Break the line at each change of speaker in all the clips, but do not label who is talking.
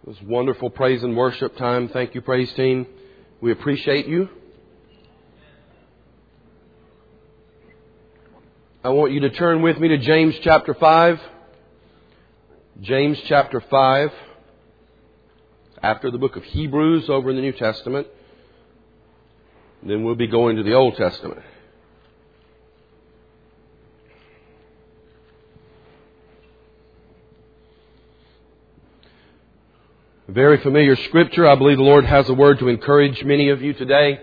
It was wonderful praise and worship time. Thank you, praise team. We appreciate you. I want you to turn with me to James chapter 5. James chapter 5. After the book of Hebrews over in the New Testament. Then we'll be going to the Old Testament. Very familiar scripture. I believe the Lord has a word to encourage many of you today.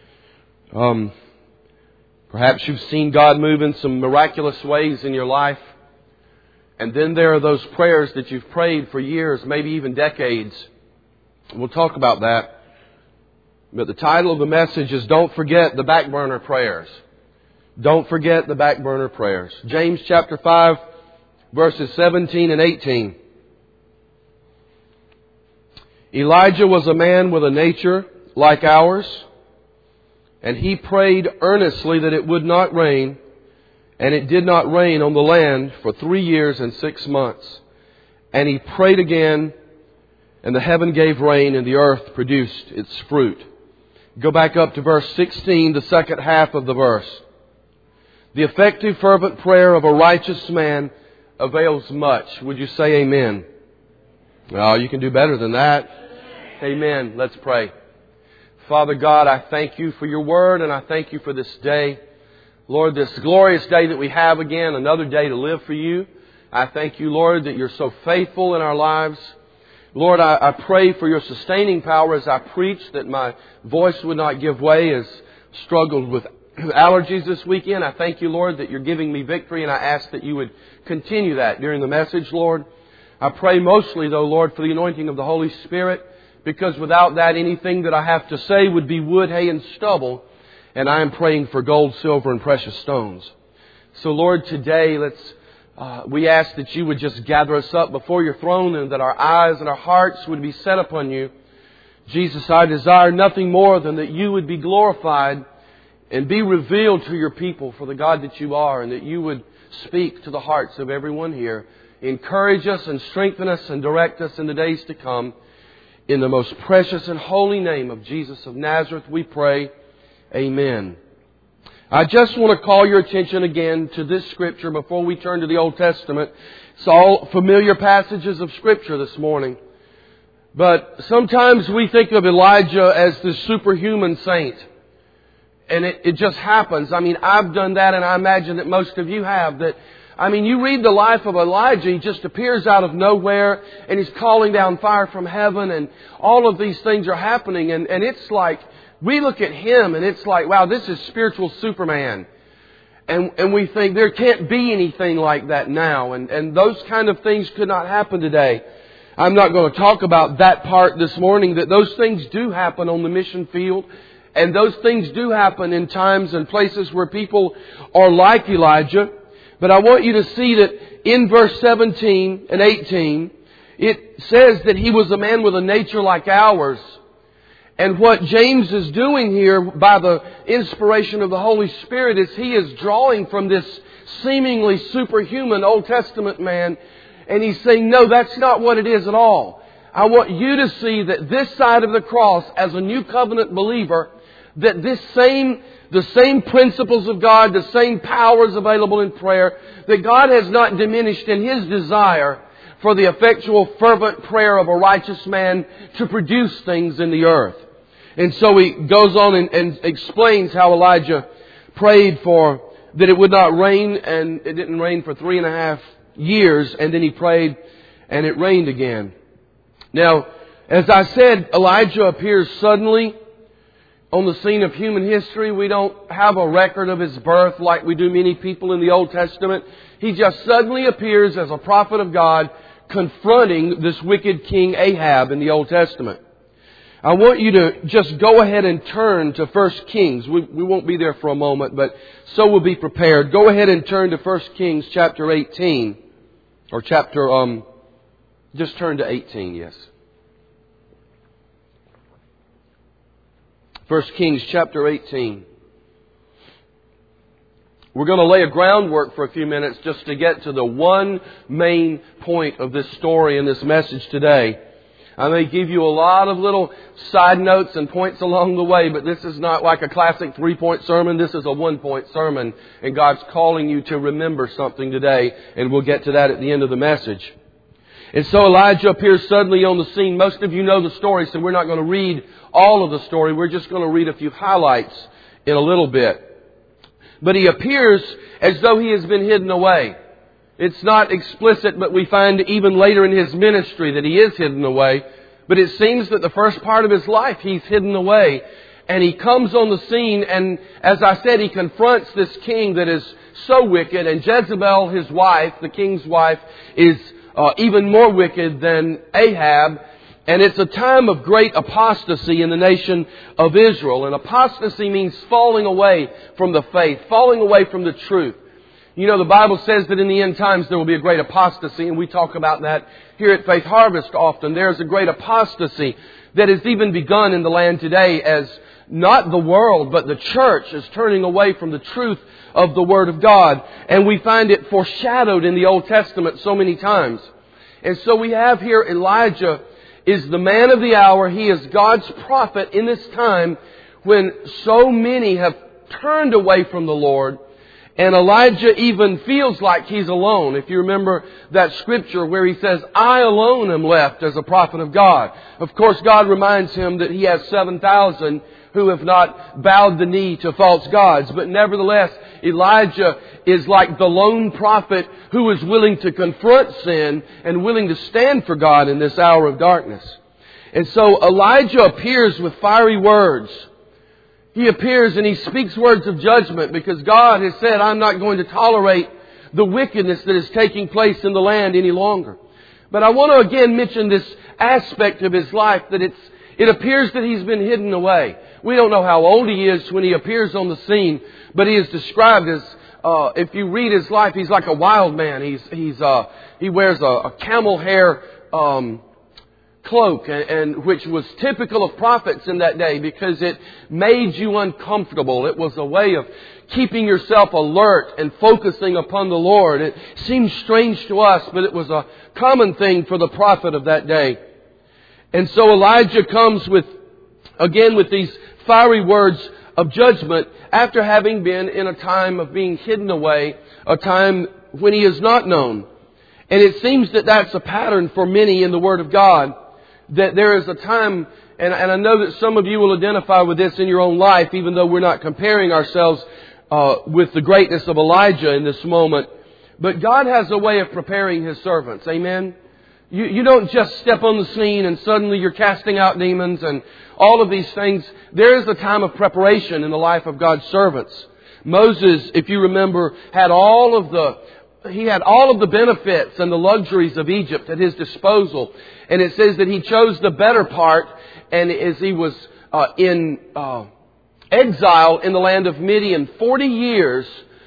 Perhaps you've seen God move in some miraculous ways in your life. And then there are those prayers that you've prayed for years, maybe even decades. We'll talk about that. But the title of the message is Don't Forget the Back Burner Prayers. Don't forget the back burner prayers. James chapter 5, verses 17 and 18. Elijah was a man with a nature like ours, and he prayed earnestly that it would not rain, and it did not rain on the land for 3 years and 6 months. And he prayed again, and the heaven gave rain, and the earth produced its fruit. Go back up to verse 16, the second half of the verse. The effective fervent prayer of a righteous man avails much. Would you say amen? Oh, you can do better than that. Amen. Let's pray. Father God, I thank you for your word, and I thank you for this day. Lord, this glorious day that we have again, another day to live for you. I thank you, Lord, that you're so faithful in our lives. Lord, I pray for your sustaining power as I preach, that my voice would not give way as struggled with allergies this weekend. I thank you, Lord, that you're giving me victory, and I ask that you would continue that during the message, Lord. I pray mostly, though, Lord, for the anointing of the Holy Spirit, because without that, anything that I have to say would be wood, hay, and stubble. And I am praying for gold, silver, and precious stones. So, Lord, today, we ask that you would just gather us up before your throne, and that our eyes and our hearts would be set upon you. Jesus, I desire nothing more than that you would be glorified and be revealed to your people for the God that you are, and that you would speak to the hearts of everyone here. Encourage us and strengthen us and direct us in the days to come. In the most precious and holy name of Jesus of Nazareth, we pray. Amen. I just want to call your attention again to this scripture before we turn to the Old Testament. It's all familiar passages of scripture this morning. But sometimes we think of Elijah as the superhuman saint. And it just happens. I mean, I've done that, and I imagine that most of you have. You read the life of Elijah, he just appears out of nowhere, and he's calling down fire from heaven, and all of these things are happening. And it's like, we look at him, and it's like, wow, this is spiritual Superman. And we think there can't be anything like that now. And those kind of things could not happen today. I'm not going to talk about that part this morning, that those things do happen on the mission field. And those things do happen in times and places where people are like Elijah. But I want you to see that in verse 17 and 18, it says that he was a man with a nature like ours. And what James is doing here by the inspiration of the Holy Spirit is he is drawing from this seemingly superhuman Old Testament man. And he's saying, no, that's not what it is at all. I want you to see that this side of the cross, as a new covenant believer, that the same principles of God, the same powers available in prayer, that God has not diminished in His desire for the effectual, fervent prayer of a righteous man to produce things in the earth. And so he goes on and explains how Elijah prayed for that it would not rain, and it didn't rain for 3.5 years, and then he prayed and it rained again. Now, as I said, Elijah appears suddenly on the scene of human history. We don't have a record of his birth like we do many people in the Old Testament. He just suddenly appears as a prophet of God confronting this wicked king Ahab in the Old Testament. I want you to just go ahead and turn to 1 Kings. We won't be there for a moment, but so we'll be prepared. Go ahead and turn to 1 Kings chapter 18. Or just turn to 18, yes. 1 Kings chapter 18. We're going to lay a groundwork for a few minutes just to get to the one main point of this story and this message today. I may give you a lot of little side notes and points along the way, but this is not like a classic 3-point sermon. This is a 1-point sermon, and God's calling you to remember something today, and we'll get to that at the end of the message. And so Elijah appears suddenly on the scene. Most of you know the story, so we're not going to read all of the story. We're just going to read a few highlights in a little bit. But he appears as though he has been hidden away. It's not explicit, but we find even later in his ministry that he is hidden away. But it seems that the first part of his life, he's hidden away. And he comes on the scene, and as I said, he confronts this king that is so wicked. And Jezebel, his wife, the king's wife, is even more wicked than Ahab. And it's a time of great apostasy in the nation of Israel. And apostasy means falling away from the faith, falling away from the truth. You know, the Bible says that in the end times there will be a great apostasy, and we talk about that here at Faith Harvest often. There's a great apostasy that has even begun in the land today as not the world, but the church is turning away from the truth of the Word of God. And we find it foreshadowed in the Old Testament so many times. And so we have here Elijah is the man of the hour. He is God's prophet in this time when so many have turned away from the Lord. And Elijah even feels like he's alone. If you remember that scripture where he says, I alone am left as a prophet of God. Of course, God reminds him that he has 7,000 who have not bowed the knee to false gods. But nevertheless, Elijah is like the lone prophet who is willing to confront sin and willing to stand for God in this hour of darkness. And so Elijah appears with fiery words. He appears and he speaks words of judgment because God has said, I'm not going to tolerate the wickedness that is taking place in the land any longer. But I want to again mention this aspect of his life that it appears that he's been hidden away. We don't know how old he is when he appears on the scene, but he is described as, if you read his life, he's like a wild man. He wears a camel hair cloak, and which was typical of prophets in that day because it made you uncomfortable. It was a way of keeping yourself alert and focusing upon the Lord. It seems strange to us, but it was a common thing for the prophet of that day. And so Elijah comes with these fiery words of judgment after having been in a time of being hidden away, a time when he is not known. And it seems that that's a pattern for many in the Word of God. That there is a time, and I know that some of you will identify with this in your own life, even though we're not comparing ourselves with the greatness of Elijah in this moment. But God has a way of preparing His servants. Amen? You don't just step on the scene and suddenly you're casting out demons and all of these things. There is a time of preparation in the life of God's servants. Moses, if you remember, had all of the benefits and the luxuries of Egypt at his disposal. And it says that he chose the better part, and as he was in exile in the land of Midian, 40 years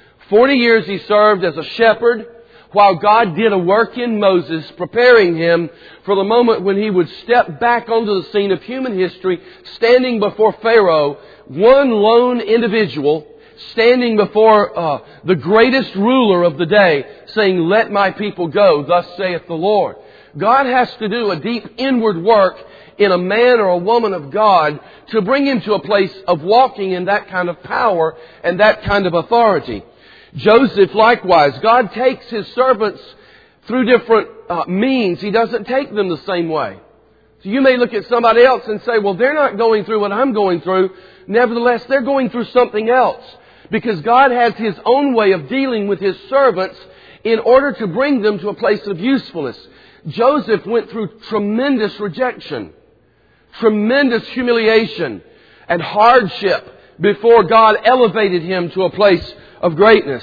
he served as a shepherd, while God did a work in Moses, preparing him for the moment when he would step back onto the scene of human history, standing before Pharaoh, one lone individual, standing before the greatest ruler of the day, saying, let my people go, thus saith the Lord. God has to do a deep inward work in a man or a woman of God to bring him to a place of walking in that kind of power and that kind of authority. Joseph, likewise, God takes His servants through different means. He doesn't take them the same way. So you may look at somebody else and say, well, they're not going through what I'm going through. Nevertheless, they're going through something else. Because God has His own way of dealing with His servants in order to bring them to a place of usefulness. Joseph went through tremendous rejection, tremendous humiliation, and hardship before God elevated him to a place of greatness.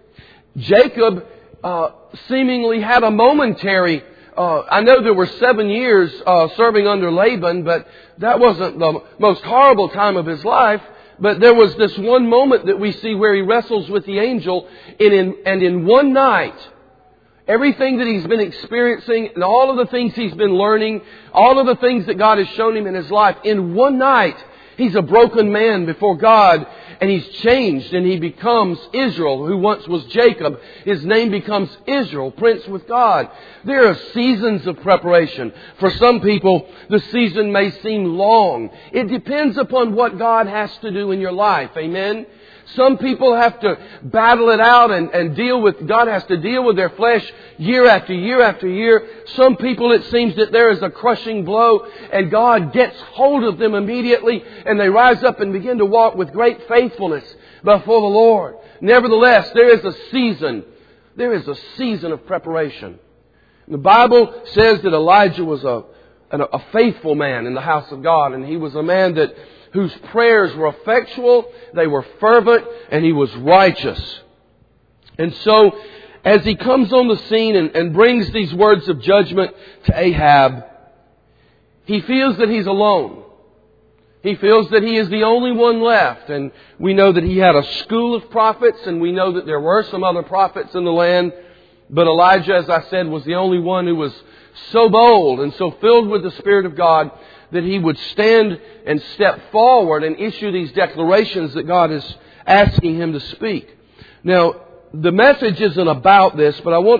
Jacob seemingly had a momentary, I know there were 7 years serving under Laban, but that wasn't the most horrible time of his life. But there was this one moment that we see where he wrestles with the angel, and in one night, everything that he's been experiencing and all of the things he's been learning, all of the things that God has shown him in his life, in one night, He's a broken man before God, and he's changed, and he becomes Israel, who once was Jacob. His name becomes Israel, prince with God. There are seasons of preparation. For some people, the season may seem long. It depends upon what God has to do in your life. Amen? Some people have to battle it out and deal with, God has to deal with their flesh year after year after year. Some people, it seems that there is a crushing blow and God gets hold of them immediately and they rise up and begin to walk with great faithfulness before the Lord. Nevertheless, there is a season. There is a season of preparation. The Bible says that Elijah was a faithful man in the house of God, and he was a man whose prayers were effectual, they were fervent, and he was righteous. And so, as he comes on the scene and brings these words of judgment to Ahab, he feels that he's alone. He feels that he is the only one left. And we know that he had a school of prophets, and we know that there were some other prophets in the land. But Elijah, as I said, was the only one who was so bold and so filled with the Spirit of God that he would stand and step forward and issue these declarations that God is asking him to speak. Now, the message isn't about this, but I want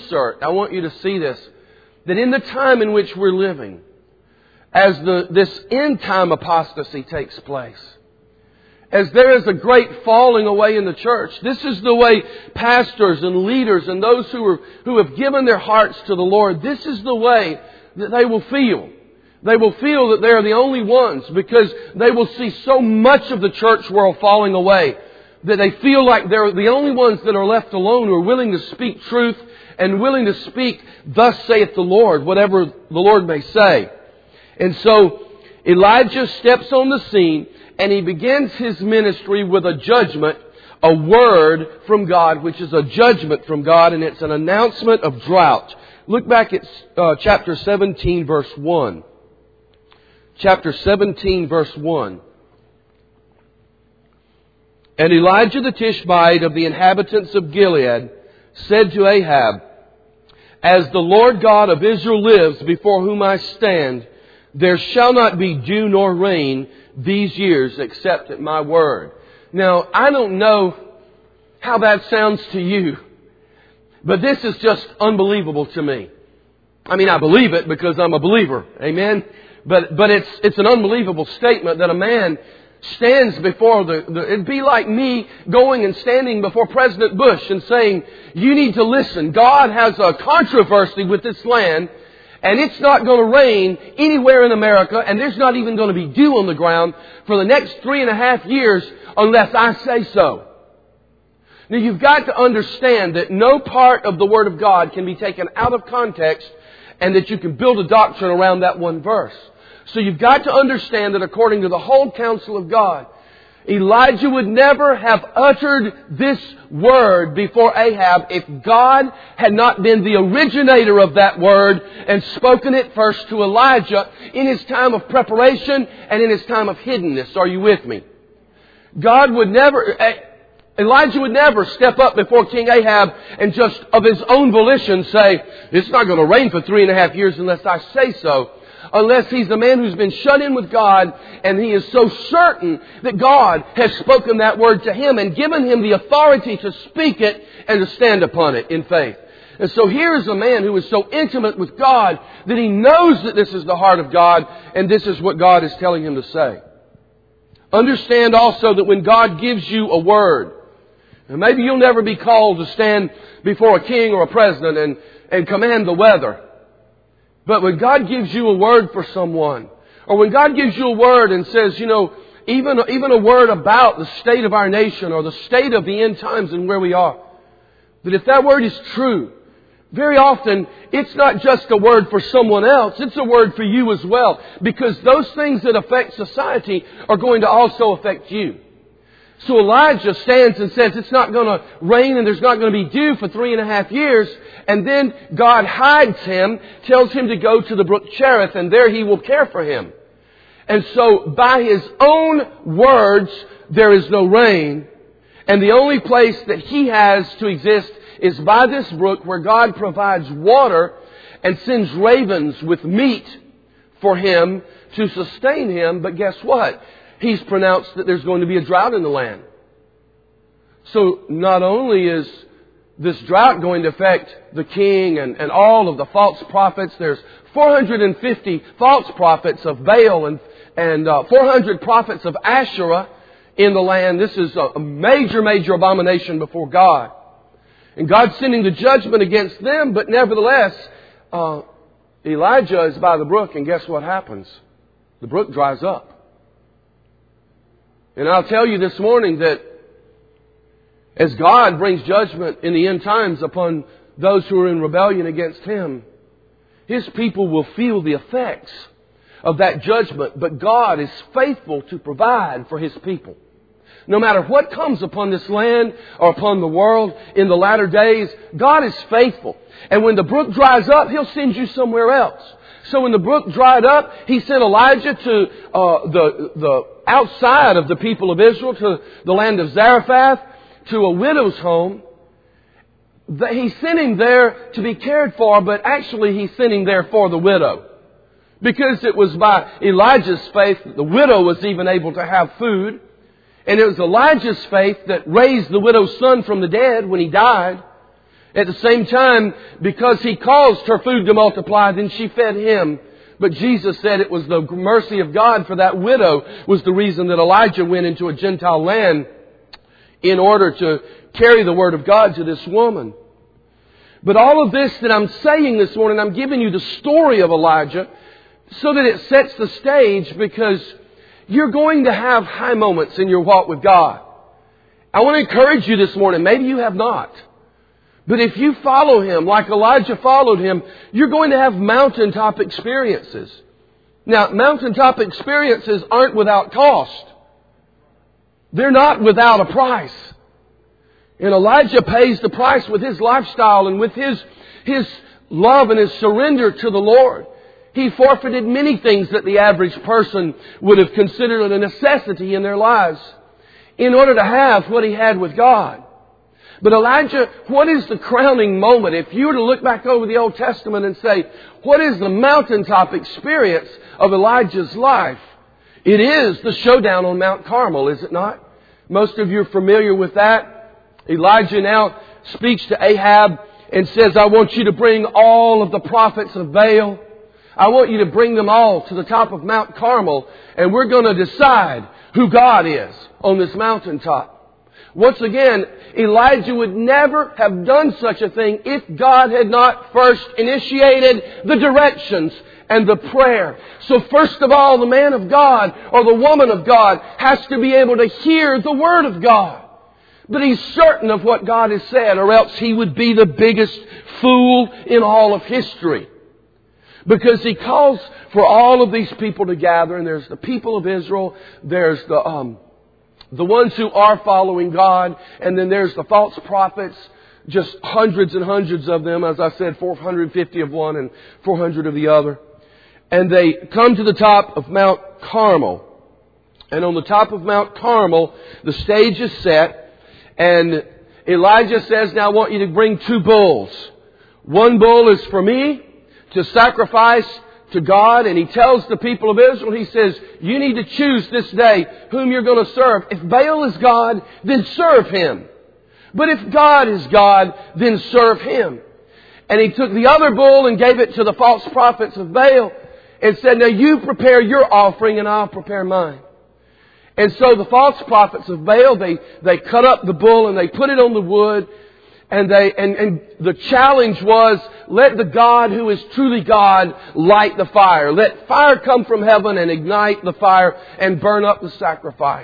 you to see this, that in the time in which we're living, as this end time apostasy takes place, as there is a great falling away in the church, this is the way pastors and leaders and those who have given their hearts to the Lord, this is the way that they will feel. They will feel that they are the only ones because they will see so much of the church world falling away that they feel like they're the only ones that are left alone who are willing to speak truth and willing to speak, "Thus saith the Lord," whatever the Lord may say. And so Elijah steps on the scene and he begins his ministry with a judgment, a word from God, which is a judgment from God, and it's an announcement of drought. Look back at chapter 17, verse 1. Chapter 17, verse 1. And Elijah the Tishbite of the inhabitants of Gilead said to Ahab, "As the Lord God of Israel lives, before whom I stand, there shall not be dew nor rain these years except at my word." Now, I don't know how that sounds to you, but this is just unbelievable to me. I mean, I believe it because I'm a believer. Amen? But it's an unbelievable statement that a man stands before it'd be like me going and standing before President Bush and saying, "You need to listen. God has a controversy with this land, and it's not going to rain anywhere in America, and there's not even going to be dew on the ground for the next 3.5 years unless I say so." Now, you've got to understand that no part of the Word of God can be taken out of context and that you can build a doctrine around that one verse. So you've got to understand that according to the whole counsel of God, Elijah would never have uttered this word before Ahab if God had not been the originator of that word and spoken it first to Elijah in his time of preparation and in his time of hiddenness. Are you with me? Elijah would never step up before King Ahab and just of his own volition say, "It's not going to rain for 3.5 years unless I say so." Unless he's a man who's been shut in with God and he is so certain that God has spoken that word to him and given him the authority to speak it and to stand upon it in faith. And so here is a man who is so intimate with God that he knows that this is the heart of God and this is what God is telling him to say. Understand also that when God gives you a word, and maybe you'll never be called to stand before a king or a president and command the weather. But when God gives you a word for someone, or when God gives you a word and says, even a word about the state of our nation or the state of the end times and where we are, that if that word is true, very often it's not just a word for someone else, it's a word for you as well. Because those things that affect society are going to also affect you. So Elijah stands and says it's not going to rain and there's not going to be dew for 3.5 years. And then God hides him, tells him to go to the brook Cherith, and there he will care for him. And so by his own words, there is no rain. And the only place that he has to exist is by this brook where God provides water and sends ravens with meat for him to sustain him. But guess what? He's pronounced that there's going to be a drought in the land. So not only is this drought going to affect the king and all of the false prophets, there's 450 false prophets of Baal and 400 prophets of Asherah in the land. This is a major, major abomination before God. And God's sending the judgment against them, but nevertheless, Elijah is by the brook, and guess what happens? The brook dries up. And I'll tell you this morning that as God brings judgment in the end times upon those who are in rebellion against Him, His people will feel the effects of that judgment. But God is faithful to provide for His people. No matter what comes upon this land or upon the world in the latter days, God is faithful. And when the brook dries up, He'll send you somewhere else. So when the brook dried up, He sent Elijah to the outside of the people of Israel, to the land of Zarephath, to a widow's home. He sent him there to be cared for, but actually He sent him there for the widow. Because it was by Elijah's faith that the widow was even able to have food. And it was Elijah's faith that raised the widow's son from the dead when he died. At the same time, because he caused her food to multiply, then she fed him. But Jesus said it was the mercy of God for that widow was the reason that Elijah went into a Gentile land in order to carry the Word of God to this woman. But all of this that I'm saying this morning, I'm giving you the story of Elijah so that it sets the stage, because you're going to have high moments in your walk with God. I want to encourage you this morning. Maybe you have not. But if you follow Him like Elijah followed Him, you're going to have mountaintop experiences. Now, mountaintop experiences aren't without cost. They're not without a price. And Elijah pays the price with his lifestyle and with his love and his surrender to the Lord. He forfeited many things that the average person would have considered a necessity in their lives in order to have what he had with God. But Elijah, what is the crowning moment? If you were to look back over the Old Testament and say, what is the mountaintop experience of Elijah's life? It is the showdown on Mount Carmel, is it not? Most of you are familiar with that. Elijah now speaks to Ahab and says, I want you to bring all of the prophets of Baal. I want you to bring them all to the top of Mount Carmel, and we're going to decide who God is on this mountaintop. Once again, Elijah would never have done such a thing if God had not first initiated the directions and the prayer. So first of all, the man of God or the woman of God has to be able to hear the Word of God. But he's certain of what God has said, or else he would be the biggest fool in all of history. Because he calls for all of these people to gather, and there's the people of Israel, there's the ones who are following God, and then there's the false prophets, just hundreds and hundreds of them, as I said, 450 of one and 400 of the other. And they come to the top of Mount Carmel. And on the top of Mount Carmel, the stage is set, and Elijah says, now I want you to bring 2 bulls. One bull is for me to sacrifice to God, and he tells the people of Israel, he says, you need to choose this day whom you're going to serve. If Baal is God, then serve him. But if God is God, then serve him. And he took the other bull and gave it to the false prophets of Baal and said, now you prepare your offering and I'll prepare mine. And so the false prophets of Baal, they cut up the bull and they put it on the wood. And the challenge was, let the God who is truly God light the fire. Let fire come from heaven and ignite the fire and burn up the sacrifice.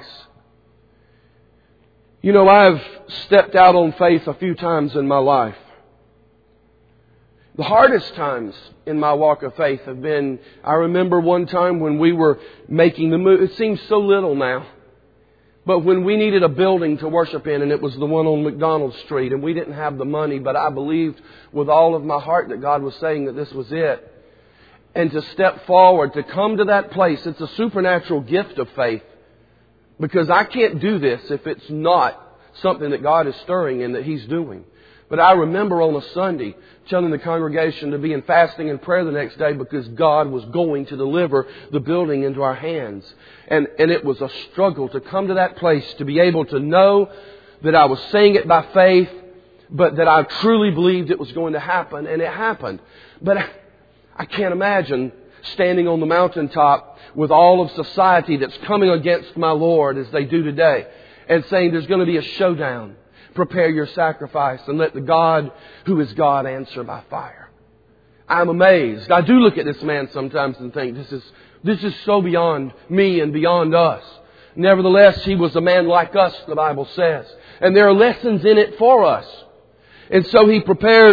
You know, I've stepped out on faith a few times in my life. The hardest times in my walk of faith have been, I remember one time when we were making the move. It seems so little now. But when we needed a building to worship in, and it was the one on McDonald Street, and we didn't have the money, but I believed with all of my heart that God was saying that this was it. And to step forward, to come to that place, it's a supernatural gift of faith. Because I can't do this if it's not something that God is stirring and that He's doing. But I remember on a Sunday telling the congregation to be in fasting and prayer the next day because God was going to deliver the building into our hands. And it was a struggle to come to that place, to be able to know that I was saying it by faith, but that I truly believed it was going to happen, and it happened. But I can't imagine standing on the mountaintop with all of society that's coming against my Lord as they do today and saying there's going to be a showdown. Prepare your sacrifice and let the God who is God answer by fire. I'm amazed. I do look at this man sometimes and think this is so beyond me and beyond us. Nevertheless, he was a man like us, the Bible says. And there are lessons in it for us. And so they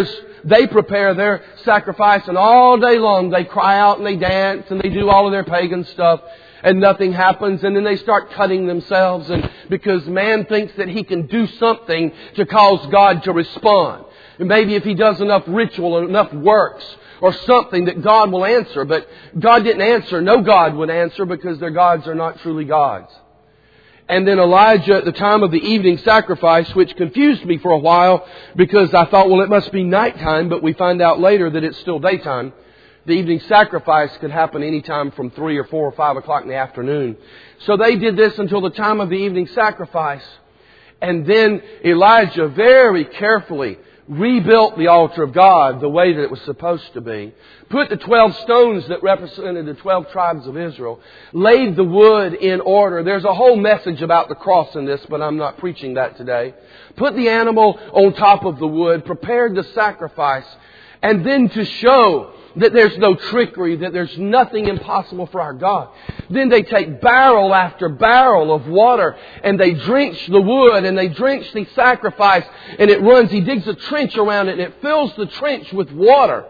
prepare their sacrifice, and all day long they cry out and they dance and they do all of their pagan stuff, and nothing happens. And then they start cutting themselves, and because man thinks that he can do something to cause God to respond. And maybe if he does enough ritual or enough works or something that God will answer. But God didn't answer. No God would answer because their gods are not truly gods. And then Elijah at the time of the evening sacrifice, which confused me for a while because I thought, well, it must be nighttime, but we find out later that it's still daytime. The evening sacrifice could happen any time from 3 or 4 or 5 o'clock in the afternoon. So they did this until the time of the evening sacrifice. And then Elijah very carefully rebuilt the altar of God the way that it was supposed to be. Put the 12 stones that represented the 12 tribes of Israel. Laid the wood in order. There's a whole message about the cross in this, but I'm not preaching that today. Put the animal on top of the wood. Prepared the sacrifice. And then to show that there's no trickery, that there's nothing impossible for our God. Then they take barrel after barrel of water and they drench the wood and they drench the sacrifice, and it runs. He digs a trench around it and it fills the trench with water.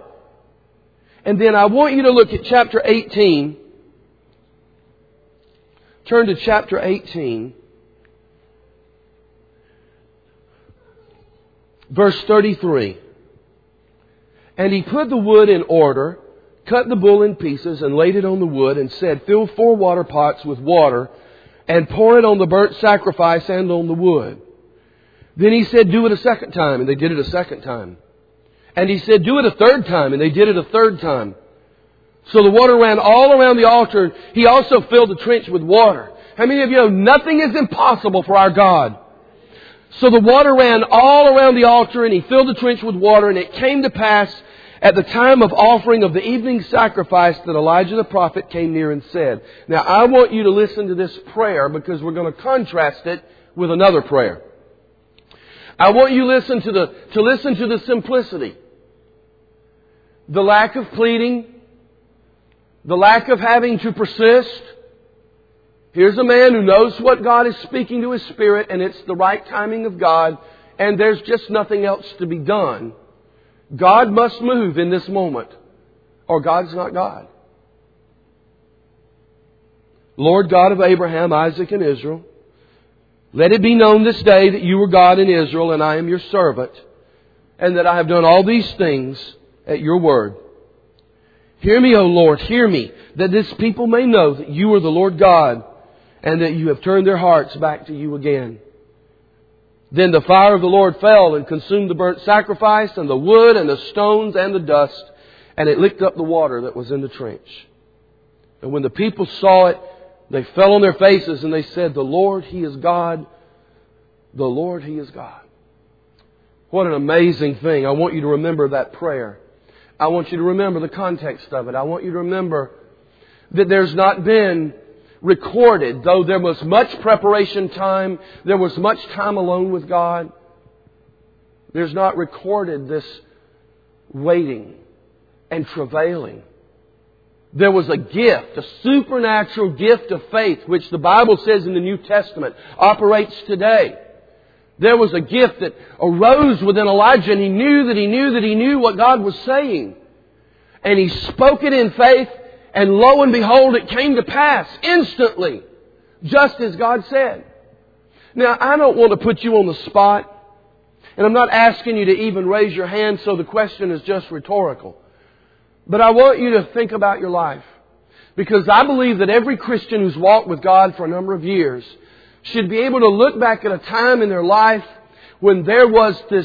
And then I want you to look at chapter 18. Turn to chapter 18. Verse 33. And he put the wood in order, cut the bull in pieces, and laid it on the wood, and said, fill 4 water pots with water, and pour it on the burnt sacrifice and on the wood. Then he said, do it a second time, and they did it a second time. And he said, do it a third time, and they did it a third time. So the water ran all around the altar. He also filled the trench with water. How many of you know nothing is impossible for our God? So the water ran all around the altar, and he filled the trench with water, and it came to pass at the time of offering of the evening sacrifice that Elijah the prophet came near and said. Now I want you to listen to this prayer because we're going to contrast it with another prayer. I want you to listen to the simplicity, the lack of pleading, the lack of having to persist. Here's a man who knows what God is speaking to his spirit, and it's the right timing of God, and there's just nothing else to be done. God must move in this moment, or God's not God. Lord God of Abraham, Isaac, and Israel, let it be known this day that you are God in Israel, and I am your servant, and that I have done all these things at your word. Hear me, O Lord, hear me, that this people may know that you are the Lord God, and that you have turned their hearts back to you again. Then the fire of the Lord fell and consumed the burnt sacrifice and the wood and the stones and the dust, and it licked up the water that was in the trench. And when the people saw it, they fell on their faces and they said, the Lord, He is God. The Lord, He is God. What an amazing thing. I want you to remember that prayer. I want you to remember the context of it. I want you to remember that there's not been recorded, though there was much preparation time, there was much time alone with God, there's not recorded this waiting and travailing. There was a gift, a supernatural gift of faith, which the Bible says in the New Testament operates today. There was a gift that arose within Elijah, and he knew what God was saying. And he spoke it in faith, and lo and behold, it came to pass instantly, just as God said. Now, I don't want to put you on the spot, and I'm not asking you to even raise your hand, so the question is just rhetorical. But I want you to think about your life, because I believe that every Christian who's walked with God for a number of years should be able to look back at a time in their life when there was this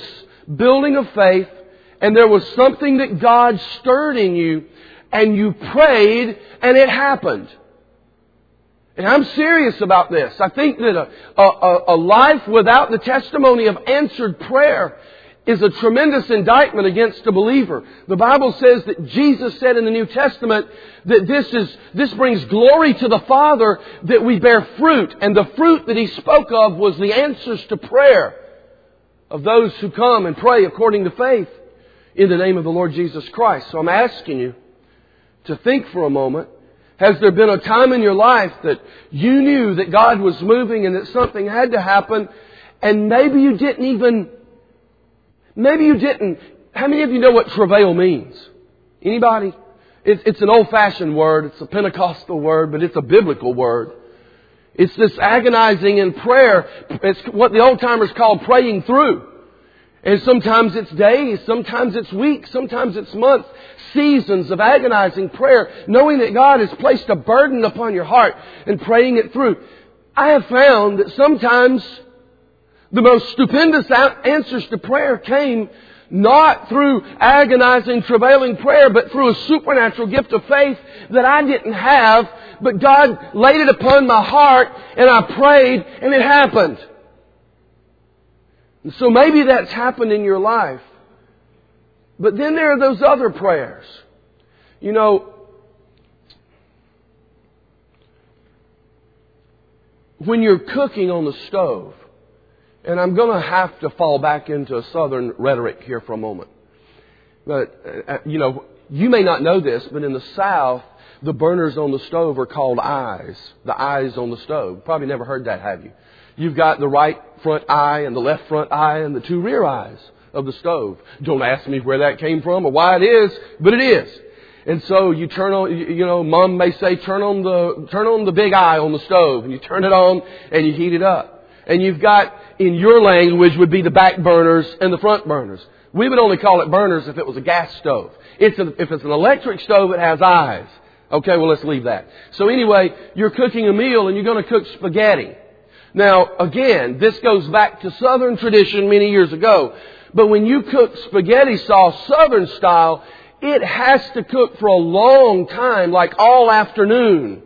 building of faith, and there was something that God stirred in you, and you prayed, and it happened. And I'm serious about this. I think that a life without the testimony of answered prayer is a tremendous indictment against a believer. The Bible says that Jesus said in the New Testament that this brings glory to the Father that we bear fruit. And the fruit that He spoke of was the answers to prayer of those who come and pray according to faith in the name of the Lord Jesus Christ. So I'm asking you to think for a moment. Has there been a time in your life that you knew that God was moving and that something had to happen, and maybe you didn't? How many of you know what travail means? Anybody? It's an old-fashioned word. It's a Pentecostal word, but it's a biblical word. It's this agonizing in prayer. It's what the old-timers call praying through. And sometimes it's days, sometimes it's weeks, sometimes it's months, seasons of agonizing prayer, knowing that God has placed a burden upon your heart and praying it through. I have found that sometimes the most stupendous answers to prayer came not through agonizing, travailing prayer, but through a supernatural gift of faith that I didn't have, but God laid it upon my heart and I prayed and it happened. And so maybe that's happened in your life. But then there are those other prayers. You know, when you're cooking on the stove, and I'm going to have to fall back into a southern rhetoric here for a moment. But, you may not know this, but in the South, the burners on the stove are called eyes. The eyes on the stove. Probably never heard that, have you? You've got the right front eye and the left front eye and the two rear eyes of the stove. Don't ask me where that came from or why it is, but it is. And so you turn on, Mom may say, turn on the big eye on the stove, and you turn it on and you heat it up. And you've got, in your language, would be the back burners and the front burners. We would only call it burners if it was a gas stove. If it's an electric stove, it has eyes. Okay, well, let's leave that. So anyway, you're cooking a meal and you're going to cook spaghetti. Now, again, this goes back to Southern tradition many years ago. But when you cook spaghetti sauce Southern style, it has to cook for a long time, like all afternoon.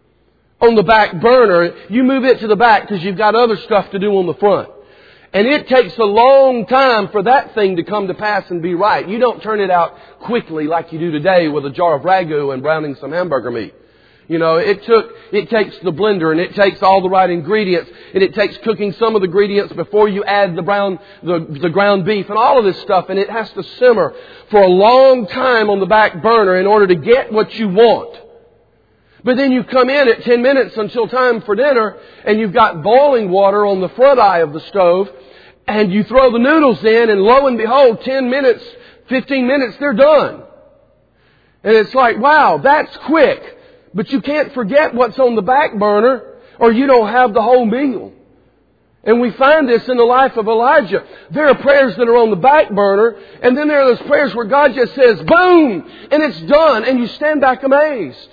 On the back burner, you move it to the back because you've got other stuff to do on the front. And it takes a long time for that thing to come to pass and be right. You don't turn it out quickly like you do today with a jar of ragu and browning some hamburger meat. You know, it takes the blender and it takes all the right ingredients and it takes cooking some of the ingredients before you add the ground beef and all of this stuff, and it has to simmer for a long time on the back burner in order to get what you want. But then you come in at 10 minutes until time for dinner and you've got boiling water on the front eye of the stove and you throw the noodles in and lo and behold, 10 minutes, 15 minutes, they're done. And it's like, wow, that's quick. But you can't forget what's on the back burner or you don't have the whole meal. And we find this in the life of Elijah. There are prayers that are on the back burner, and then there are those prayers where God just says, boom, and it's done, and you stand back amazed.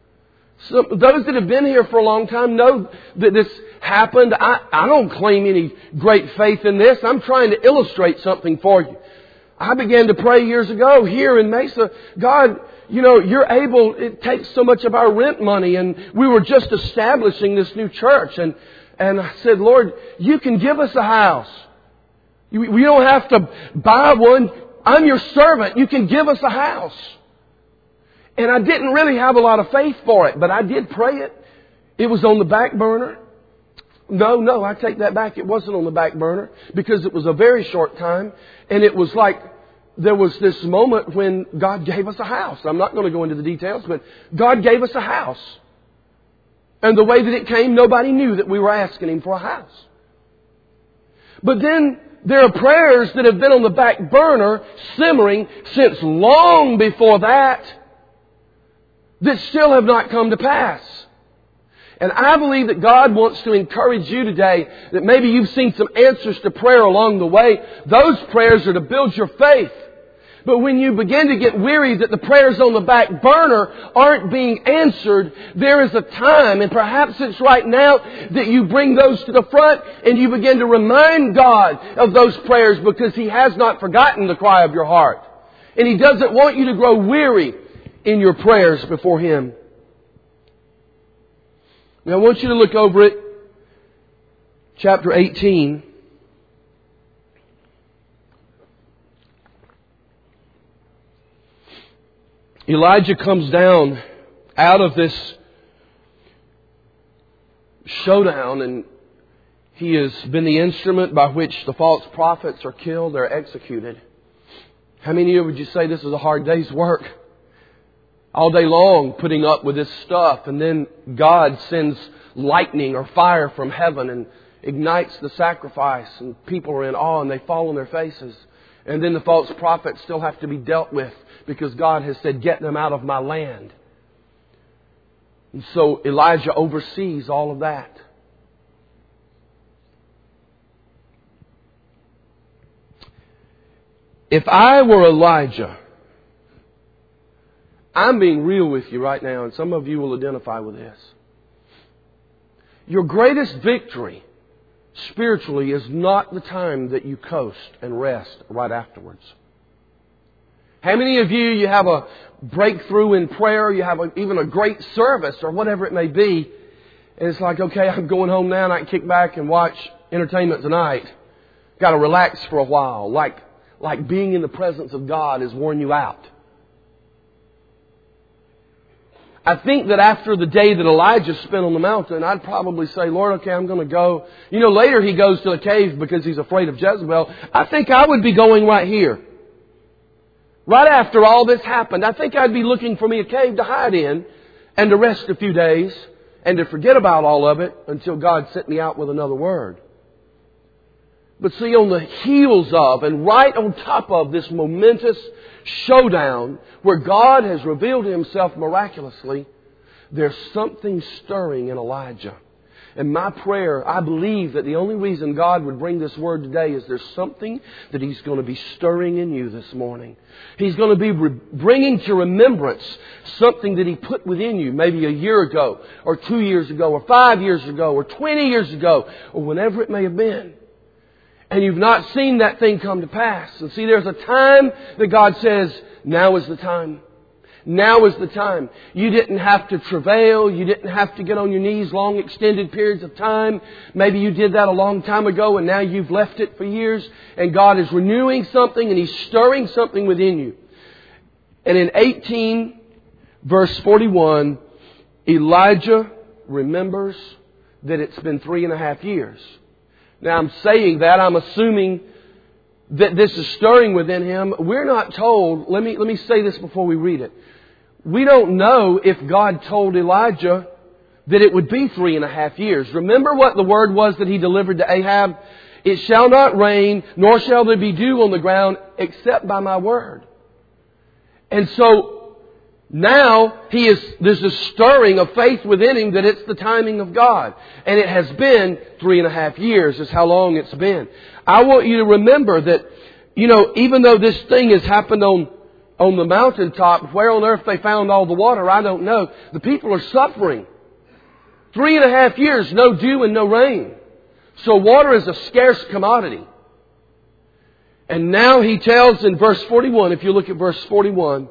So those that have been here for a long time know that this happened. I don't claim any great faith in this. I'm trying to illustrate something for you. I began to pray years ago here in Mesa. God, you're able, it takes so much of our rent money, and we were just establishing this new church. And I said, Lord, you can give us a house. We don't have to buy one. I'm your servant. You can give us a house. And I didn't really have a lot of faith for it, but I did pray it. It was on the back burner. No, I take that back. It wasn't on the back burner because it was a very short time. And it was like there was this moment when God gave us a house. I'm not going to go into the details, but God gave us a house. And the way that it came, nobody knew that we were asking Him for a house. But then there are prayers that have been on the back burner, simmering since long before that still have not come to pass. And I believe that God wants to encourage you today that maybe you've seen some answers to prayer along the way. Those prayers are to build your faith. But when you begin to get weary that the prayers on the back burner aren't being answered, there is a time, and perhaps it's right now, that you bring those to the front and you begin to remind God of those prayers, because He has not forgotten the cry of your heart. And He doesn't want you to grow weary in your prayers before Him. Now I want you to look over at chapter 18. Elijah comes down out of this showdown, and he has been the instrument by which the false prophets are killed, they're executed. How many of you would you say this is a hard day's work? All day long putting up with this stuff, and then God sends lightning or fire from heaven and ignites the sacrifice, and people are in awe and they fall on their faces. And then the false prophets still have to be dealt with, because God has said, get them out of my land. And so Elijah oversees all of that. If I were Elijah, I'm being real with you right now, and some of you will identify with this. Your greatest victory spiritually is not the time that you coast and rest right afterwards. How many of you have a breakthrough in prayer, you have even a great service or whatever it may be, and it's like, okay, I'm going home now and I can kick back and watch Entertainment Tonight. Got to relax for a while. Like being in the presence of God has worn you out. I think that after the day that Elijah spent on the mountain, I'd probably say, Lord, okay, I'm going to go. You know, later he goes to the cave because he's afraid of Jezebel. I think I would be going right here. Right after all this happened, I think I'd be looking for me a cave to hide in and to rest a few days and to forget about all of it until God sent me out with another word. But see, on the heels of and right on top of this momentous showdown where God has revealed Himself miraculously, there's something stirring in Elijah. And my prayer, I believe that the only reason God would bring this word today is there's something that He's going to be stirring in you this morning. He's going to be bringing to remembrance something that He put within you maybe a year ago, or 2 years ago, or 5 years ago, or 20 years ago, or whenever it may have been. And you've not seen that thing come to pass. And see, there's a time that God says, now is the time. Now is the time. You didn't have to travail. You didn't have to get on your knees long extended periods of time. Maybe you did that a long time ago and now you've left it for years. And God is renewing something and He's stirring something within you. And in 18 verse 41, Elijah remembers that it's been 3.5 years. Now I'm saying that, I'm assuming that this is stirring within him. We're not told, let me say this before we read it. We don't know if God told Elijah that it would be 3.5 years. Remember what the word was that he delivered to Ahab? It shall not rain, nor shall there be dew on the ground, except by my word. And so now there's a stirring of faith within him that it's the timing of God. And it has been 3.5 years is how long it's been. I want you to remember that, even though this thing has happened on the mountaintop, where on earth they found all the water, I don't know. The people are suffering. 3.5 years, no dew and no rain. So water is a scarce commodity. And now he tells in verse 41, if you look at verse 41,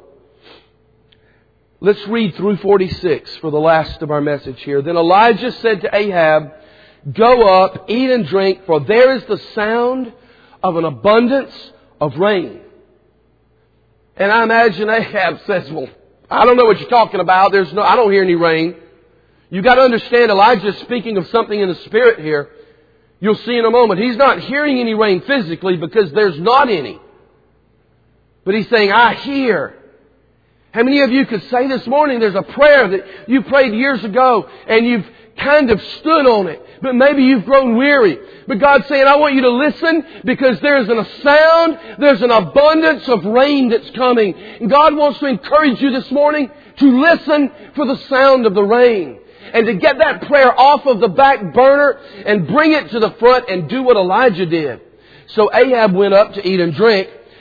let's read through 46 for the last of our message here. Then Elijah said to Ahab, go up, eat and drink, for there is the sound of an abundance of rain. And I imagine Ahab says, well, I don't know what you're talking about. I don't hear any rain. You got to understand, Elijah is speaking of something in the spirit here. You'll see in a moment. He's not hearing any rain physically because there's not any. But he's saying, I hear. How many of you could say this morning there's a prayer that you prayed years ago and you've kind of stood on it, but maybe you've grown weary. But God's saying, I want you to listen because there's a sound, there's an abundance of rain that's coming. And God wants to encourage you this morning to listen for the sound of the rain. And to get that prayer off of the back burner and bring it to the front and do what Elijah did. So Ahab went up to eat and drink.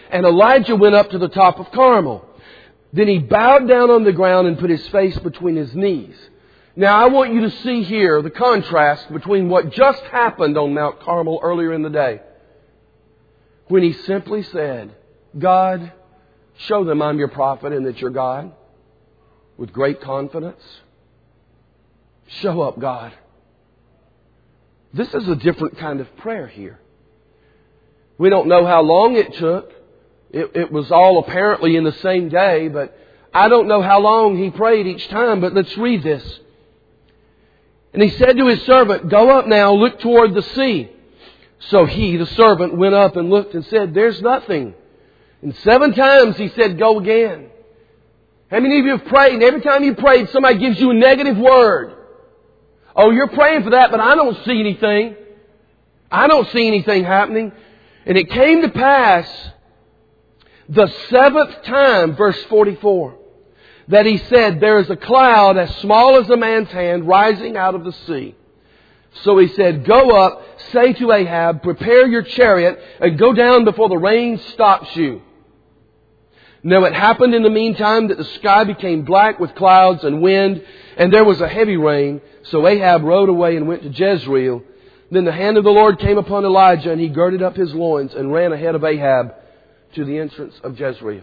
And Elijah went up to the top of Carmel. Then he bowed down on the ground and put his face between his knees. Now I want you to see here the contrast between what just happened on Mount Carmel earlier in the day, when he simply said, God, show them I'm your prophet and that you're God, with great confidence. Show up, God. This is a different kind of prayer here. We don't know how long it took. It was all apparently in the same day, but I don't know how long he prayed each time, but let's read this. And he said to his servant, go up now, look toward the sea. So he, the servant, went up and looked and said, there's nothing. And 7 times he said, go again. How many of you have prayed, and every time you prayed, somebody gives you a negative word? Oh, you're praying for that, but I don't see anything. I don't see anything happening. And it came to pass the 7th time, verse 44, that he said, there is a cloud as small as a man's hand rising out of the sea. So he said, go up, say to Ahab, prepare your chariot and go down before the rain stops you. Now it happened in the meantime that the sky became black with clouds and wind, and there was a heavy rain. So Ahab rode away and went to Jezreel. Then the hand of the Lord came upon Elijah, and he girded up his loins and ran ahead of Ahab to the entrance of Jezreel.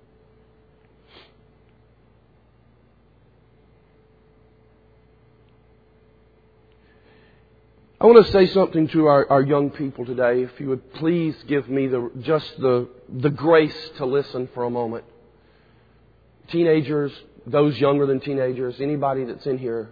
I want to say something to our young people today. If you would please give me the grace to listen for a moment. Teenagers, those younger than teenagers, anybody that's in here.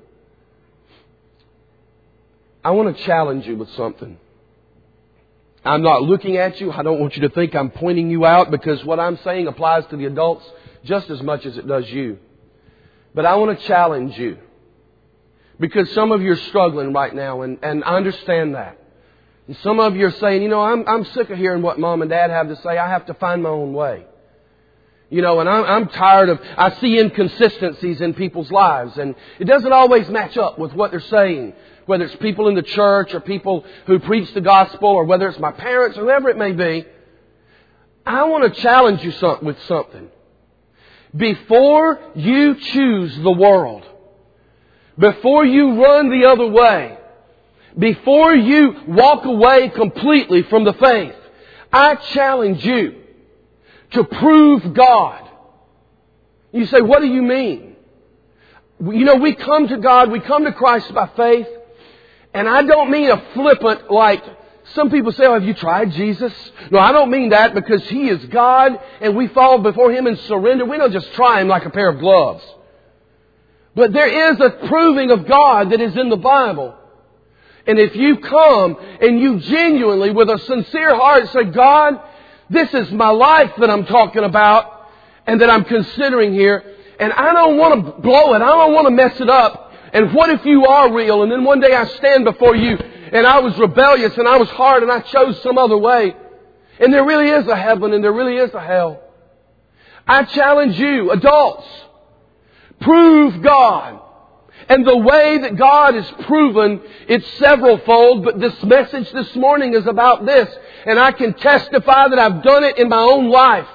I want to challenge you with something. I'm not looking at you. I don't want you to think I'm pointing you out, because what I'm saying applies to the adults just as much as it does you. But I want to challenge you. Because some of you are struggling right now, and I understand that. And some of you are saying, I'm sick of hearing what Mom and Dad have to say. I have to find my own way. And I'm tired of, I see inconsistencies in people's lives, and it doesn't always match up with what they're saying. Whether it's people in the church or people who preach the gospel, or whether it's my parents, or whoever it may be. I want to challenge you with something. Before you choose the world, before you run the other way, before you walk away completely from the faith, I challenge you to prove God. You say, what do you mean? We come to God, we come to Christ by faith, and I don't mean a flippant like some people say, have you tried Jesus? No, I don't mean that, because He is God and we fall before Him and surrender. We don't just try Him like a pair of gloves. But there is a proving of God that is in the Bible. And if you come and you genuinely, with a sincere heart, say, God, this is my life that I'm talking about and that I'm considering here, and I don't want to blow it. I don't want to mess it up. And what if you are real? And then one day I stand before you and I was rebellious and I was hard and I chose some other way. And there really is a heaven and there really is a hell. I challenge you, adults, prove God. And the way that God is proven, it's severalfold, but this message this morning is about this. And I can testify that I've done it in my own life.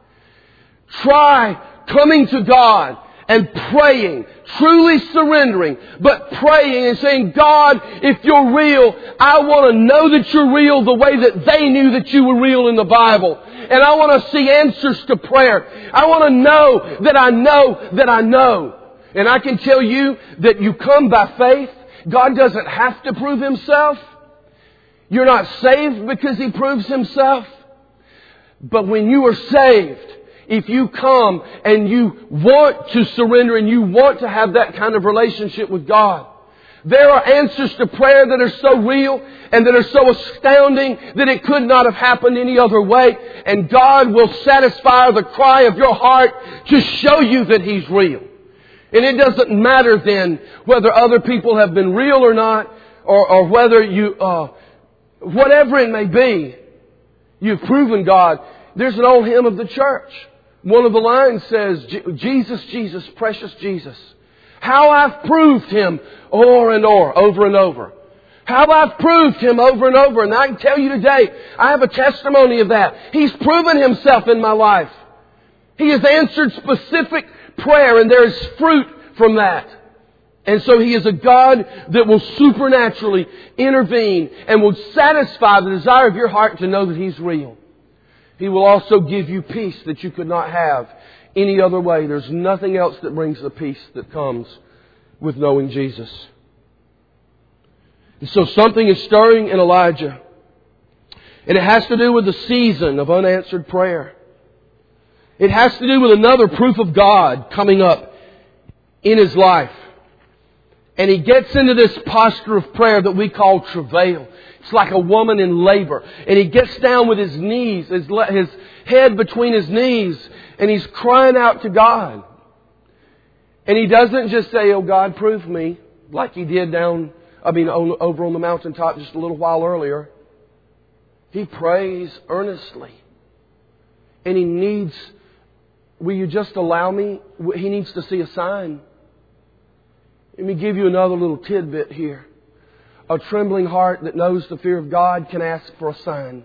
Try coming to God and praying, truly surrendering, but praying and saying, God, if you're real, I want to know that you're real the way that they knew that you were real in the Bible. And I want to see answers to prayer. I want to know that I know that I know. And I can tell you that you come by faith. God doesn't have to prove Himself. You're not saved because He proves Himself. But when you are saved, if you come and you want to surrender and you want to have that kind of relationship with God, there are answers to prayer that are so real and that are so astounding that it could not have happened any other way. And God will satisfy the cry of your heart to show you that He's real. And it doesn't matter then whether other people have been real or not, or whether you, whatever it may be, you've proven God. There's an old hymn of the church. One of the lines says, Jesus, Jesus, precious Jesus, how I've proved Him o'er and o'er, over and over. How I've proved Him over and over. And I can tell you today, I have a testimony of that. He's proven Himself in my life. He has answered specific prayer, and there is fruit from that. And so He is a God that will supernaturally intervene and will satisfy the desire of your heart to know that He's real. He will also give you peace that you could not have any other way. There's nothing else that brings the peace that comes with knowing Jesus. And so something is stirring in Elijah. And it has to do with the season of unanswered prayer. It has to do with another proof of God coming up in his life. And he gets into this posture of prayer that we call travail. It's like a woman in labor. And he gets down with his knees, his head between his knees, and he's crying out to God. And he doesn't just say, "Oh God, prove me," like he did over on the mountaintop just a little while earlier. He prays earnestly. And he needs, will you just allow me? He needs to see a sign. Let me give you another little tidbit here. A trembling heart that knows the fear of God can ask for a sign.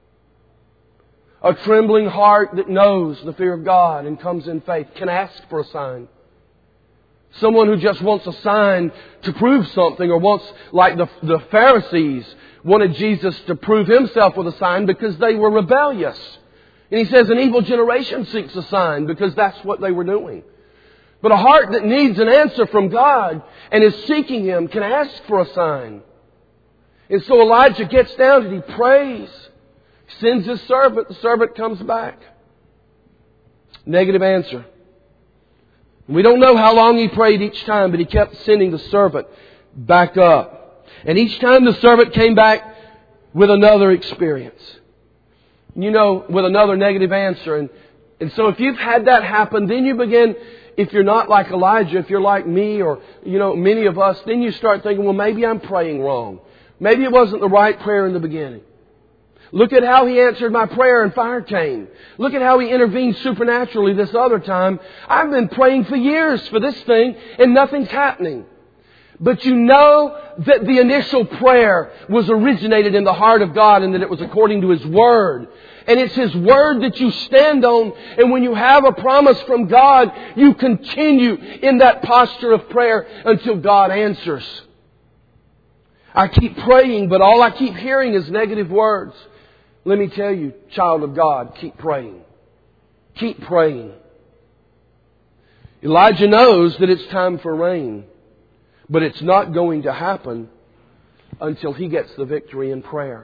A trembling heart that knows the fear of God and comes in faith can ask for a sign. Someone who just wants a sign to prove something, or wants, like the Pharisees, wanted Jesus to prove Himself with a sign because they were rebellious. And He says an evil generation seeks a sign because that's what they were doing. But a heart that needs an answer from God and is seeking Him can ask for a sign. And so Elijah gets down and he prays. He sends his servant. The servant comes back. Negative answer. We don't know how long he prayed each time, but he kept sending the servant back up. And each time the servant came back with another experience. With another negative answer. And so if you've had that happen, then you begin, if you're not like Elijah, if you're like me or, many of us, then you start thinking, well, maybe I'm praying wrong. Maybe it wasn't the right prayer in the beginning. Look at how He answered my prayer and fire came. Look at how He intervened supernaturally this other time. I've been praying for years for this thing and nothing's happening. But you know that the initial prayer was originated in the heart of God and that it was according to His Word. And it's His Word that you stand on. And when you have a promise from God, you continue in that posture of prayer until God answers. I keep praying, but all I keep hearing is negative words. Let me tell you, child of God, keep praying. Keep praying. Elijah knows that it's time for rain, but it's not going to happen until he gets the victory in prayer.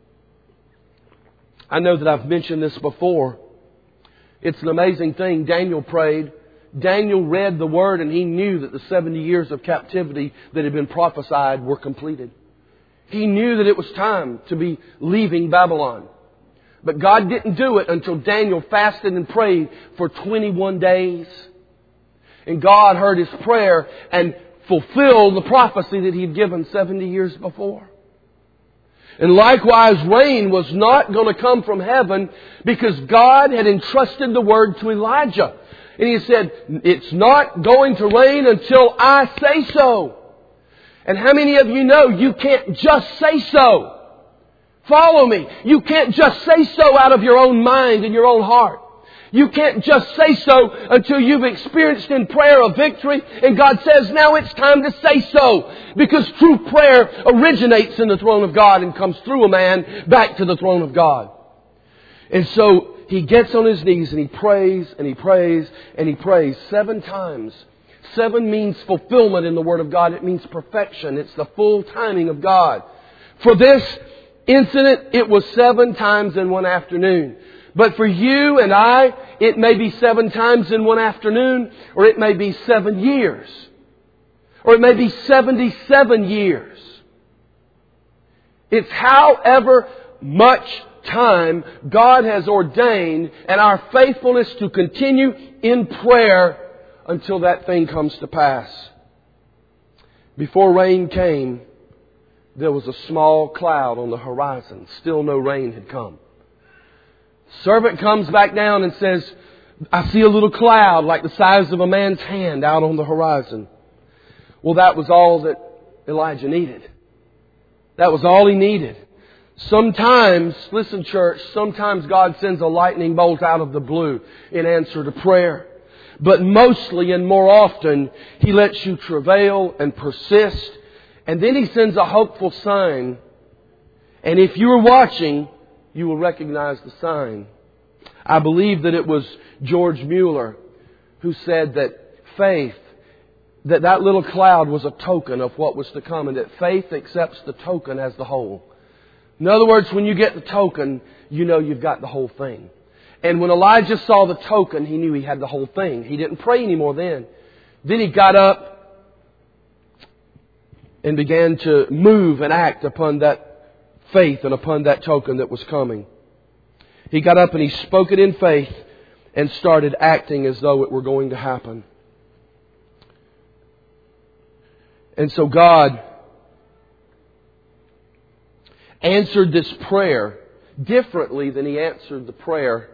I know that I've mentioned this before. It's an amazing thing. Daniel prayed. Daniel read the Word and he knew that the 70 years of captivity that had been prophesied were completed. He knew that it was time to be leaving Babylon. But God didn't do it until Daniel fasted and prayed for 21 days. And God heard his prayer and fulfilled the prophecy that He had given 70 years before. And likewise, rain was not going to come from heaven because God had entrusted the Word to Elijah. And He said, it's not going to rain until I say so. And how many of you know you can't just say so? Follow me. You can't just say so out of your own mind and your own heart. You can't just say so until you've experienced in prayer a victory and God says, now it's time to say so. Because true prayer originates in the throne of God and comes through a man back to the throne of God. And so he gets on his knees and he prays and he prays and he prays 7 times. 7 means fulfillment in the Word of God. It means perfection. It's the full timing of God. For this incident, it was 7 times in one afternoon. But for you and I, it may be 7 times in one afternoon, or it may be 7 years. Or it may be 77 years. It's however much time God has ordained and our faithfulness to continue in prayer until that thing comes to pass. Before rain came, there was a small cloud on the horizon. Still no rain had come. Servant comes back down and says, I see a little cloud like the size of a man's hand out on the horizon. Well, that was all that Elijah needed. That was all he needed. Sometimes, listen church, sometimes God sends a lightning bolt out of the blue in answer to prayer. But mostly and more often, He lets you travail and persist. And then He sends a hopeful sign. And if you are watching, you will recognize the sign. I believe that it was George Mueller who said that faith, that little cloud was a token of what was to come, and that faith accepts the token as the whole. In other words, when you get the token, you know you've got the whole thing. And when Elijah saw the token, he knew he had the whole thing. He didn't pray anymore then. Then he got up and began to move and act upon that faith and upon that token that was coming. He got up and he spoke it in faith and started acting as though it were going to happen. And so God answered this prayer differently than He answered the prayer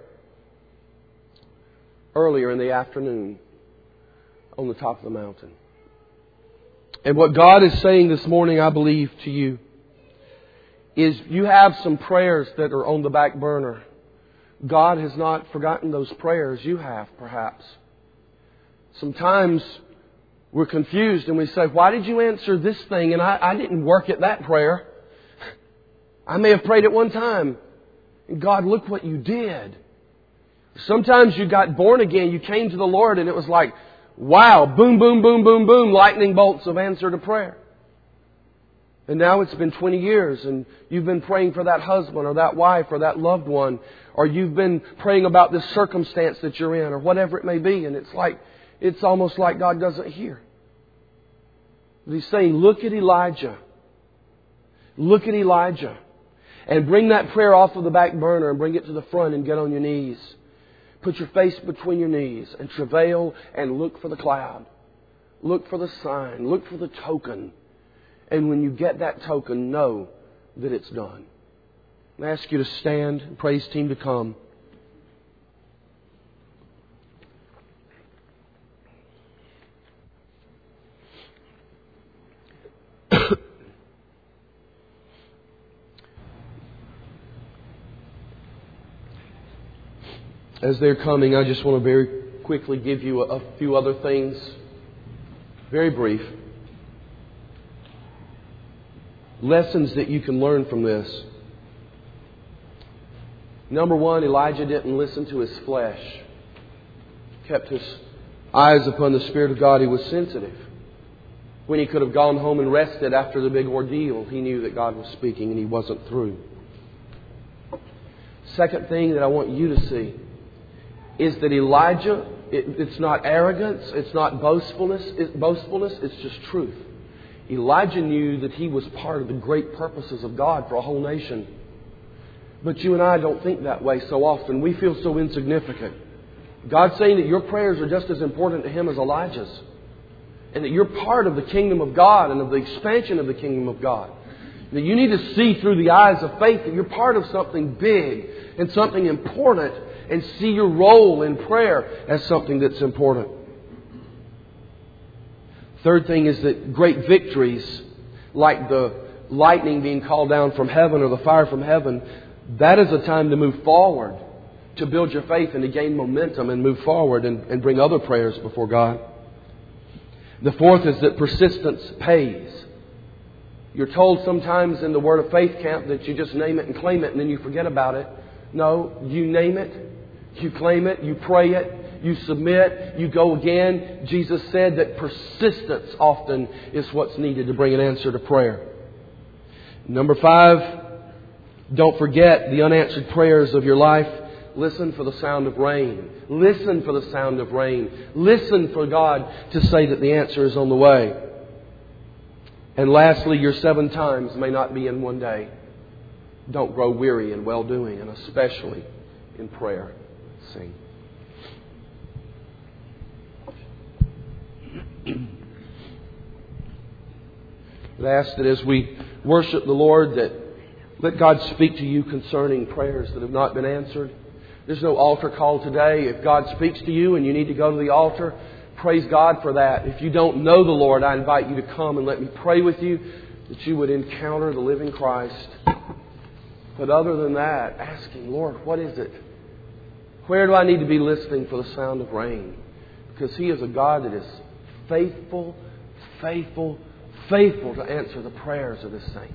earlier in the afternoon on the top of the mountain. And what God is saying this morning, I believe, to you, is you have some prayers that are on the back burner. God has not forgotten those prayers. You have, perhaps. Sometimes we're confused and we say, why did you answer this thing and I didn't work at that prayer? I may have prayed it one time. And God, look what you did. Sometimes you got born again. You came to the Lord and it was like, wow, boom, boom, boom, boom, boom, lightning bolts of answer to prayer. And now it's been 20 years and you've been praying for that husband or that wife or that loved one. Or you've been praying about this circumstance that you're in or whatever it may be. And it's almost like God doesn't hear. But He's saying, look at Elijah. Look at Elijah. And bring that prayer off of the back burner and bring it to the front and get on your knees. Put your face between your knees and travail and look for the cloud. Look for the sign. Look for the token. And when you get that token, know that it's done. I ask you to stand and praise team to come. As they're coming, I just want to very quickly give you a few other things. Very brief. Lessons that you can learn from this. Number one, Elijah didn't listen to his flesh. Kept his eyes upon the Spirit of God. He was sensitive. When he could have gone home and rested after the big ordeal, he knew that God was speaking and he wasn't through. Second thing that I want you to see is that Elijah, it's not arrogance, it's not boastfulness, it's just truth. Elijah knew that he was part of the great purposes of God for a whole nation. But you and I don't think that way so often. We feel so insignificant. God's saying that your prayers are just as important to Him as Elijah's. And that you're part of the kingdom of God and of the expansion of the kingdom of God. That you need to see through the eyes of faith that you're part of something big and something important, and see your role in prayer as something that's important. Third thing is that great victories, like the lightning being called down from heaven or the fire from heaven, that is a time to move forward, to build your faith and to gain momentum and move forward and bring other prayers before God. The fourth is that persistence pays. You're told sometimes in the Word of Faith camp that you just name it and claim it and then you forget about it. No, you name it, you claim it, you pray it, you submit, you go again. Jesus said that persistence often is what's needed to bring an answer to prayer. Number 5, don't forget the unanswered prayers of your life. Listen for the sound of rain. Listen for the sound of rain. Listen for God to say that the answer is on the way. And lastly, your 7 times may not be in one day. Don't grow weary in well-doing, and especially in prayer. Sing. I ask that as we worship the Lord, that let God speak to you concerning prayers that have not been answered. There's no altar call today. If God speaks to you and you need to go to the altar, praise God for that. If you don't know the Lord, I invite you to come and let me pray with you. that you would encounter the living Christ. But other than that, asking, Lord, what is it? Where do I need to be listening for the sound of rain? Because He is a God that is faithful, faithful, faithful to answer the prayers of His saints.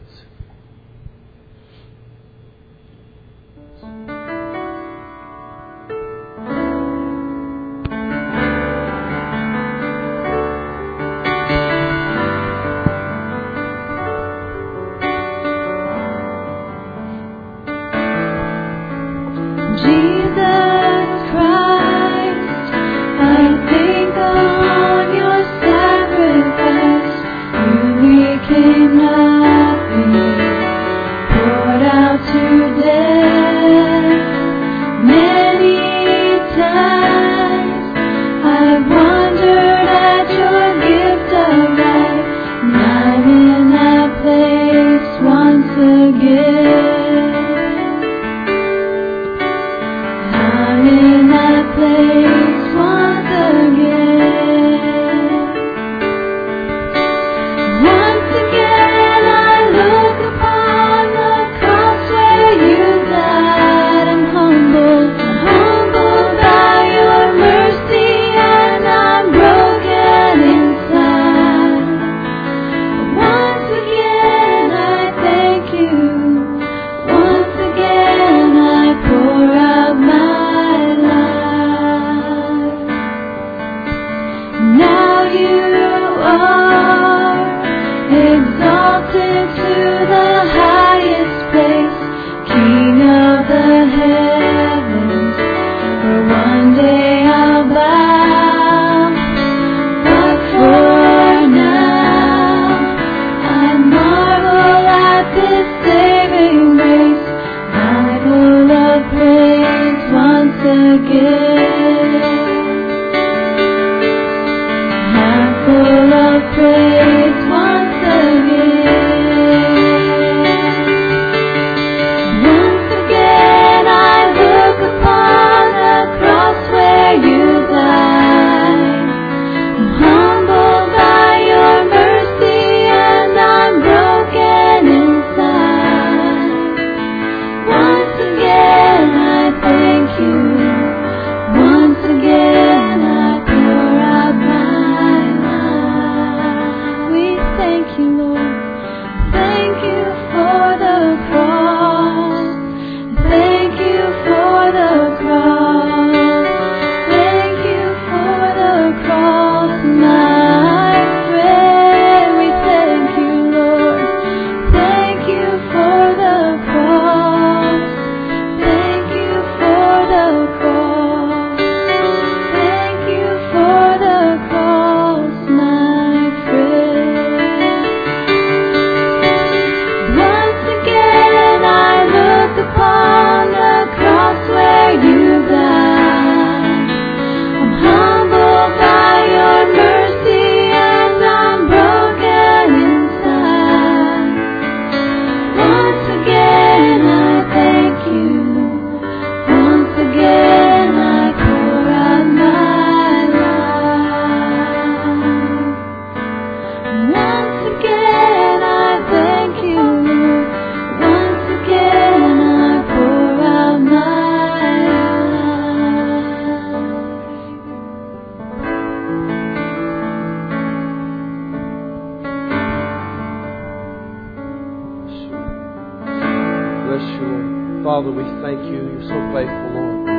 Father, we thank you. You're so faithful, Lord.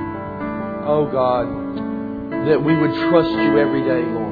Oh, God, that we would trust you every day, Lord.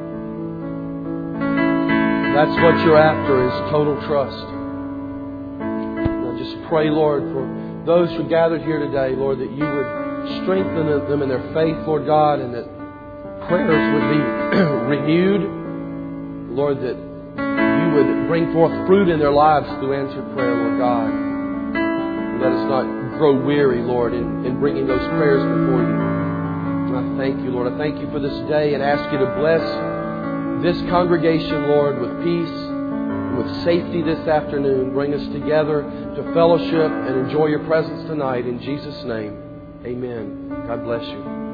That's what you're after, is total trust. And I just pray, Lord, for those who gathered here today, Lord, that you would strengthen them in their faith, Lord God, and that prayers would be renewed. Lord, that you would bring forth fruit in their lives through answered prayer, Lord God. Let us not grow weary, Lord, in bringing those prayers before you. And I thank you, Lord. I thank you for this day and ask you to bless this congregation, Lord, with peace and with safety this afternoon. Bring us together to fellowship and enjoy your presence tonight. In Jesus' name, amen. God bless you.